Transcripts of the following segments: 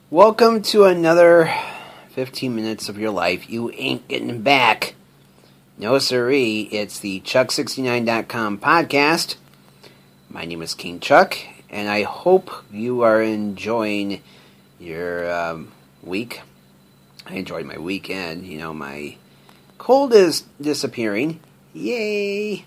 Welcome to another 15 minutes of your life you ain't getting back. No siree, it's the Chuck69.com podcast. My name is King Chuck, and I hope you are enjoying your week. I enjoyed my weekend. You know, my cold is disappearing. Yay!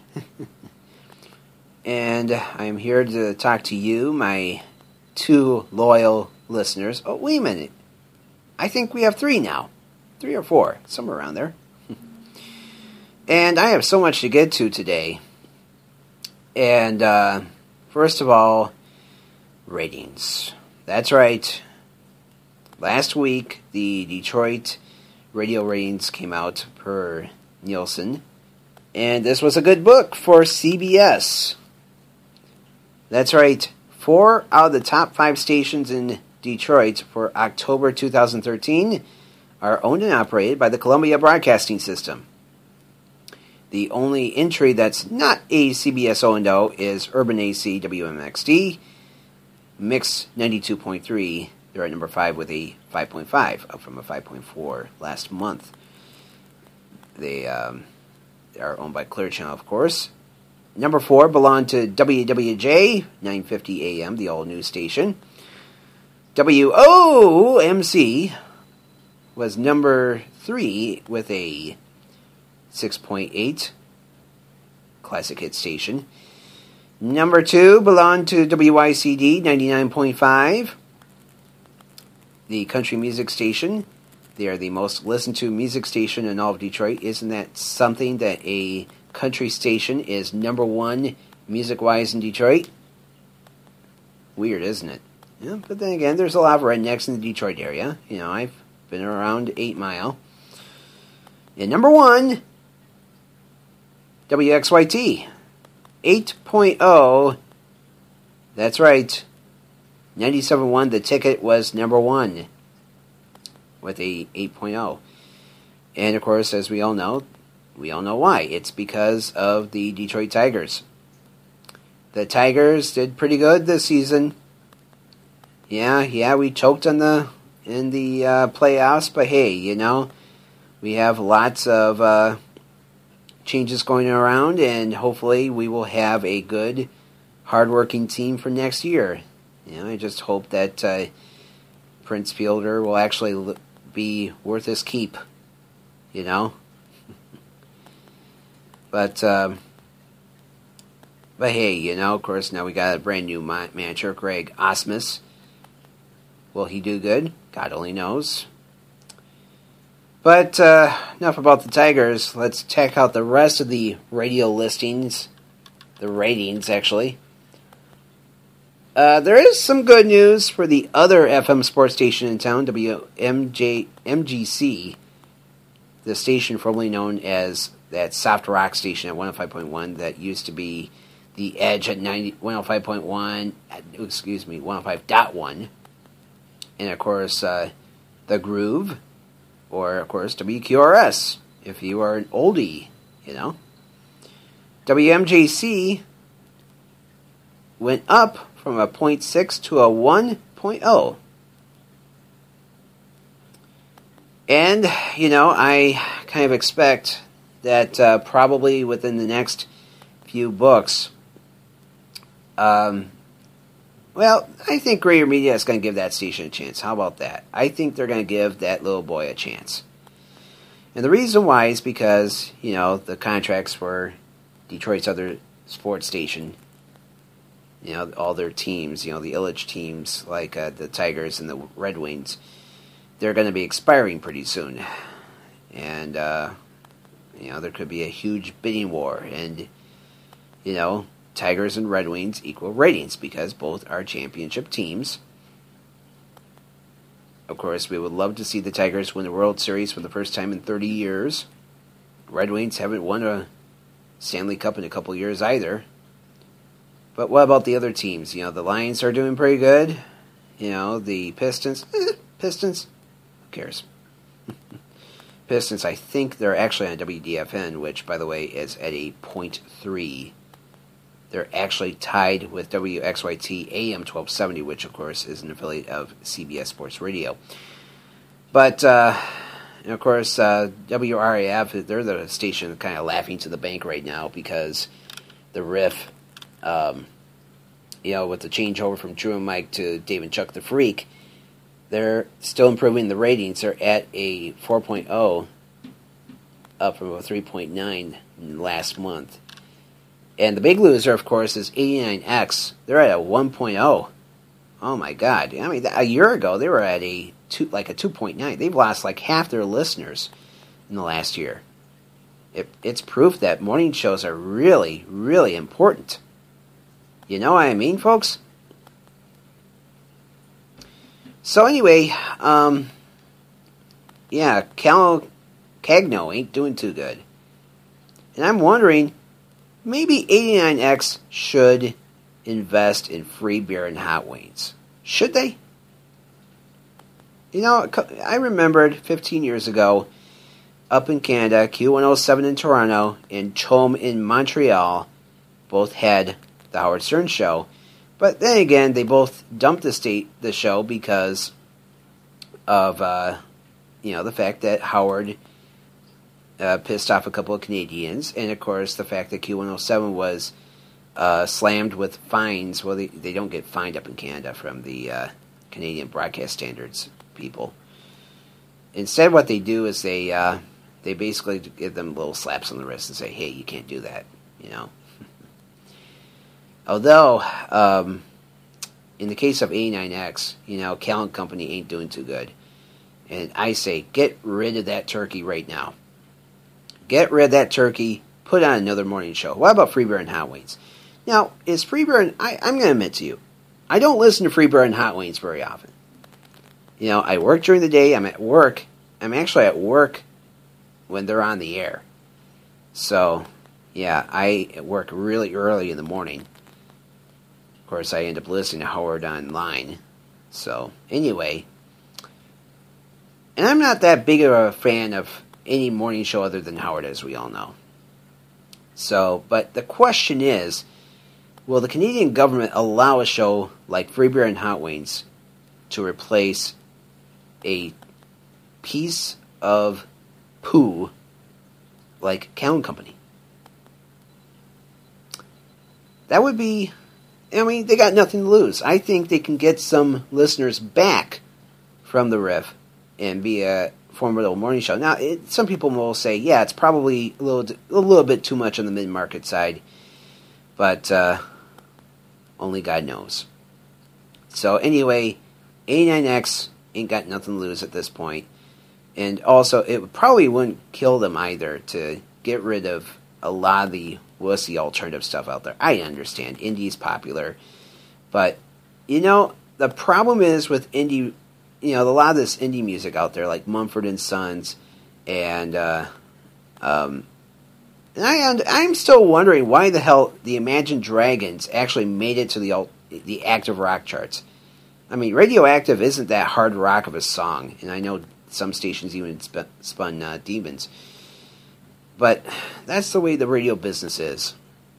And I'm here to talk to you, my two loyal listeners. Oh, wait a minute. I think we have 3 now. 3 or 4. Somewhere around there. And I have so much to get to today. And, first of all, ratings. That's right. Last week, the Detroit radio ratings came out per Nielsen. And this was a good book for CBS. That's right. 4 out of the top 5 stations in Detroit for October 2013 are owned and operated by the Columbia Broadcasting System. The only entry that's not a CBS owned though is Urban AC WMXD, Mix 92.3. They're at number 5 with a 5.5, up from a 5.4 last month. They are owned by Clear Channel, of course. Number 4 belonged to WWJ, 950 AM, the all-news station. WOMC was number 3 with a 6.8, classic hit station. Number 2 belonged to WICD, 99.5, the country music station. They are the most listened to music station in all of Detroit. Isn't that something that a country station is number 1 music-wise in Detroit? Weird, isn't it? Yeah, but then again, there's a lot of rednecks in the Detroit area. You know, I've been around 8 Mile. And number 1, WXYT, 8.0. That's right. 97.1, the ticket was number 1 with a 8.0. And of course, as we all know why. It's because of the Detroit Tigers. The Tigers did pretty good this season. Yeah, we choked in the playoffs, but hey, you know, we have lots of changes going around, and hopefully we will have a good, hardworking team for next year. You know, I just hope that Prince Fielder will actually be worth his keep. You know. But hey, you know, of course, now we got a brand new manager, Greg Ausmus. Will he do good? God only knows. But enough about the Tigers. Let's check out the rest of the radio listings. The ratings, actually. There is some good news for the other FM sports station in town, WMGC, the station formerly known as that soft rock station at 105.1 that used to be the Edge at 105.1, and of course the Groove, or of course WQRS if you are an oldie, you know. WMJC went up from a 0.6 to a 1.0. And, you know, I kind of expect that probably within the next few books, well, I think Greater Media is going to give that station a chance. How about that? I think they're going to give that little boy a chance. And the reason why is because, you know, the contracts for Detroit's other sports station, you know, all their teams, you know, the Illich teams, like the Tigers and the Red Wings, they're going to be expiring pretty soon. And, you know, there could be a huge bidding war. And, you know, Tigers and Red Wings equal ratings because both are championship teams. Of course, we would love to see the Tigers win the World Series for the first time in 30 years. Red Wings haven't won a Stanley Cup in a couple years either. But what about the other teams? You know, the Lions are doing pretty good. You know, the Pistons, who cares? Pistons, I think they're actually on WDFN, which, by the way, is at a .3. They're actually tied with WXYT AM 1270, which, of course, is an affiliate of CBS Sports Radio. But, of course, WRAF, they're the station kind of laughing to the bank right now because the riff, with the changeover from Drew and Mike to Dave and Chuck the Freak, they're still improving the ratings. They're at a 4.0, up from a 3.9 last month. And the big loser, of course, is 89X. They're at a 1.0. Oh my God! I mean, a year ago they were at a 2.9. They've lost like half their listeners in the last year. It's proof that morning shows are really, really important. You know what I mean, folks? So anyway, Cagno ain't doing too good. And I'm wondering, maybe 89X should invest in free beer and hot wings. Should they? I remembered 15 years ago, up in Canada, Q107 in Toronto and CHOM in Montreal both had the Howard Stern Show. But then again, they both dumped the show because of, the fact that Howard pissed off a couple of Canadians, and of course the fact that Q107 was slammed with fines. Well, they don't get fined up in Canada from the Canadian Broadcast Standards people. Instead, what they do is they basically give them little slaps on the wrist and say, "Hey, you can't do that," Although, in the case of 89X, Callan Company ain't doing too good. And I say, get rid of that turkey right now. Get rid of that turkey, put on another morning show. What about Free Beer and Hot Wings? Now, is Free Beer and... I'm going to admit to you, I don't listen to Free Beer and Hot Wings very often. I work during the day, I'm at work. I'm actually at work when they're on the air. So, yeah, I work really early in the morning. Of course, I end up listening to Howard online. So, anyway. And I'm not that big of a fan of any morning show other than Howard, as we all know. So, but the question is, will the Canadian government allow a show like Free Beer and Hot Wings to replace a piece of poo like Callan Company? That would be... they got nothing to lose. I think they can get some listeners back from the riff and be a formidable morning show. Now, some people will say, yeah, it's probably a little bit too much on the mid-market side, but only God knows. So anyway, 89X ain't got nothing to lose at this point. And also, it probably wouldn't kill them either to get rid of a lot of the wussy alternative stuff out there. I understand indie's popular, but the problem is with indie, a lot of this indie music out there, like Mumford and Sons, and I'm still wondering why the hell the Imagine Dragons actually made it to the active rock charts. I mean, Radioactive isn't that hard rock of a song, and I know some stations even spun Demons. But that's the way the radio business is.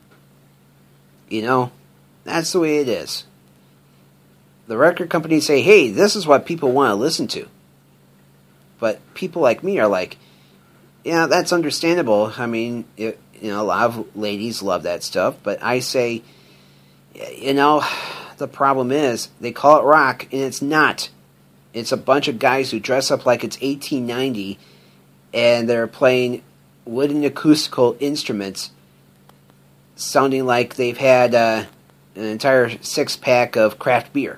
That's the way it is. The record companies say, hey, this is what people want to listen to. But people like me are like, yeah, that's understandable. I mean, a lot of ladies love that stuff. But I say, the problem is they call it rock, and it's not. It's a bunch of guys who dress up like it's 1890, and they're playing wooden acoustical instruments sounding like they've had an entire 6-pack of craft beer.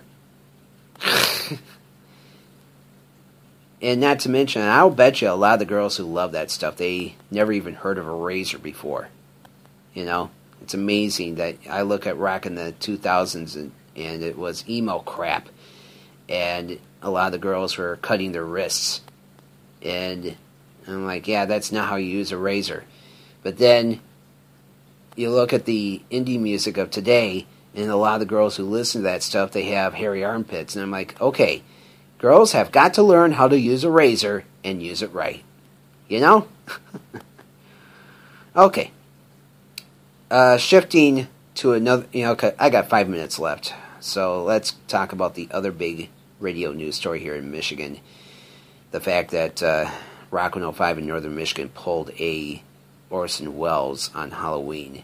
And not to mention, I'll bet you a lot of the girls who love that stuff, they never even heard of a Razor before. It's amazing that I look at rock in the 2000s and it was emo crap. And a lot of the girls were cutting their wrists. And I'm like, yeah, that's not how you use a razor. But then you look at the indie music of today, and a lot of the girls who listen to that stuff, they have hairy armpits. And I'm like, okay, girls have got to learn how to use a razor and use it right. Okay. Shifting to another, I got 5 minutes left. So let's talk about the other big radio news story here in Michigan. The fact that Rock 105 in northern Michigan pulled a Orson Welles on Halloween.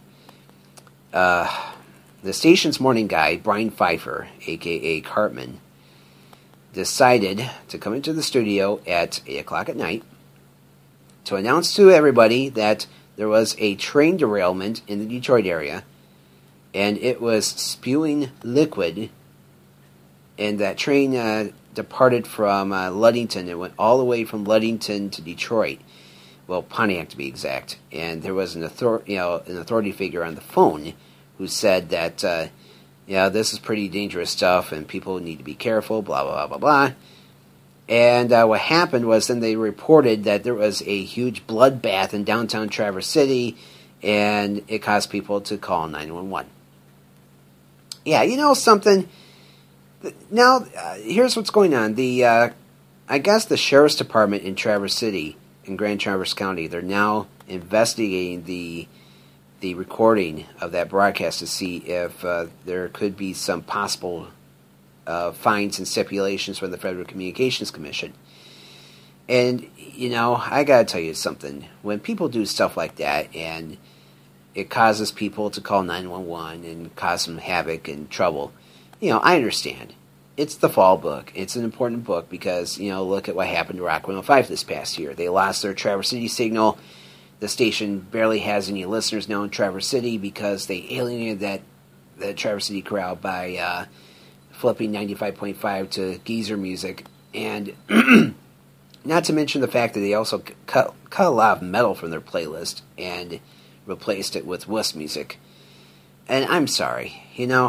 The station's morning guy, Brian Pfeiffer, a.k.a. Cartman, decided to come into the studio at 8 o'clock at night to announce to everybody that there was a train derailment in the Detroit area, and it was spewing liquid, and that train departed from Ludington. It went all the way from Ludington to Detroit. Well, Pontiac to be exact. And there was an authority figure on the phone who said that, this is pretty dangerous stuff and people need to be careful, blah, blah, blah, blah, blah. And what happened was then they reported that there was a huge bloodbath in downtown Traverse City, and it caused people to call 911. Yeah, you know something? Now, here's what's going on. I guess the Sheriff's Department in Traverse City, in Grand Traverse County, they're now investigating the recording of that broadcast to see if there could be some possible fines and stipulations from the Federal Communications Commission. And, I gotta tell you something. When people do stuff like that, and it causes people to call 911 and cause some havoc and trouble, I understand. It's the fall book. It's an important book because, look at what happened to Rock 105 this past year. They lost their Traverse City signal. The station barely has any listeners now in Traverse City because they alienated the Traverse City crowd by flipping 95.5 to geezer music. And not to mention the fact that they also cut a lot of metal from their playlist and replaced it with wuss music. And I'm sorry,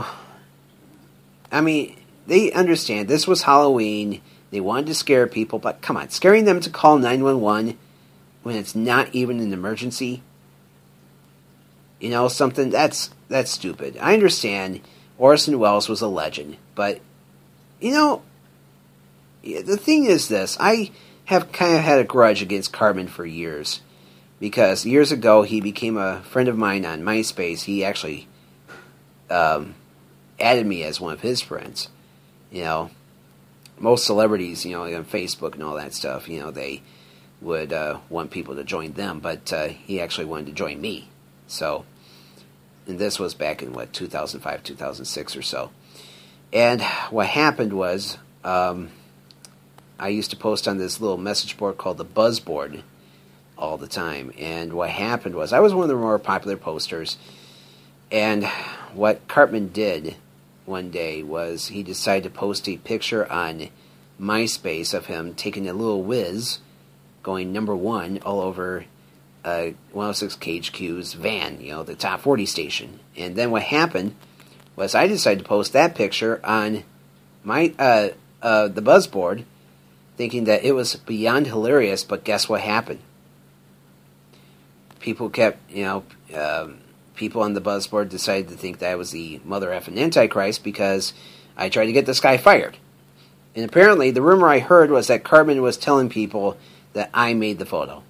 I mean, they understand this was Halloween. They wanted to scare people, but come on, scaring them to call 911 when it's not even an emergency, something that's stupid. I understand Orson Welles was a legend, but the thing is this: I have kind of had a grudge against Cartman for years, because years ago he became a friend of mine on MySpace. He actually added me as one of his friends. Most celebrities, on Facebook and all that stuff, they would want people to join them, but he actually wanted to join me. So, and this was back in, 2005, 2006 or so. And what happened was, I used to post on this little message board called the Buzzboard all the time. And what happened was, I was one of the more popular posters, and what Cartman did one day was he decided to post a picture on MySpace of him taking a little whiz going number one all over 106 KHQ's van, the top 40 station. And then what happened was I decided to post that picture on my the Buzzboard, thinking that it was beyond hilarious, but guess what happened? People kept, people on the Buzzboard decided to think that I was the mother effing Antichrist because I tried to get this guy fired. And apparently the rumor I heard was that Cartman was telling people that I made the photo.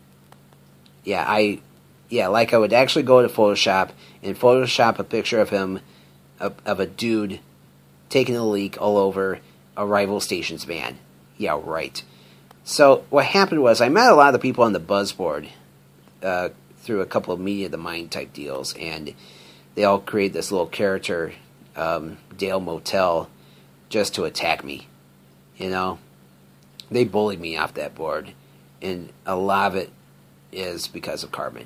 Like I would actually go to Photoshop and Photoshop a picture of him, of a dude taking a leak all over a rival station's van. Yeah, right. So what happened was I met a lot of the people on the Buzzboard through a couple of Media of the Mind type deals, and they all created this little character, Dale Motel, just to attack me. They bullied me off that board. And a lot of it is because of Cartman.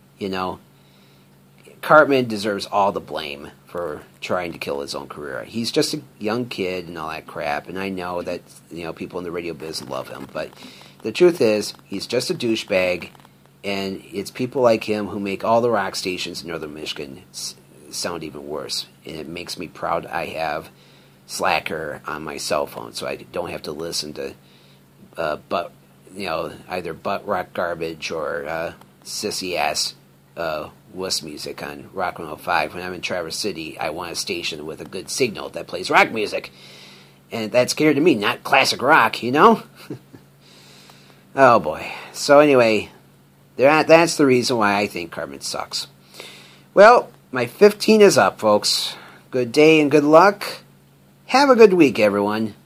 Cartman deserves all the blame for trying to kill his own career. He's just a young kid and all that crap, and I know that people in the radio biz love him, but the truth is, he's just a douchebag, and it's people like him who make all the rock stations in northern Michigan sound even worse. And it makes me proud I have Slacker on my cell phone, so I don't have to listen to either butt rock garbage or sissy ass wuss music on Rock 105. When I'm in Traverse City, I want a station with a good signal that plays rock music. And that's catered to me, not classic rock, Oh boy. So anyway, that's the reason why I think Cartman sucks. Well, my 15 is up, folks. Good day and good luck. Have a good week, everyone.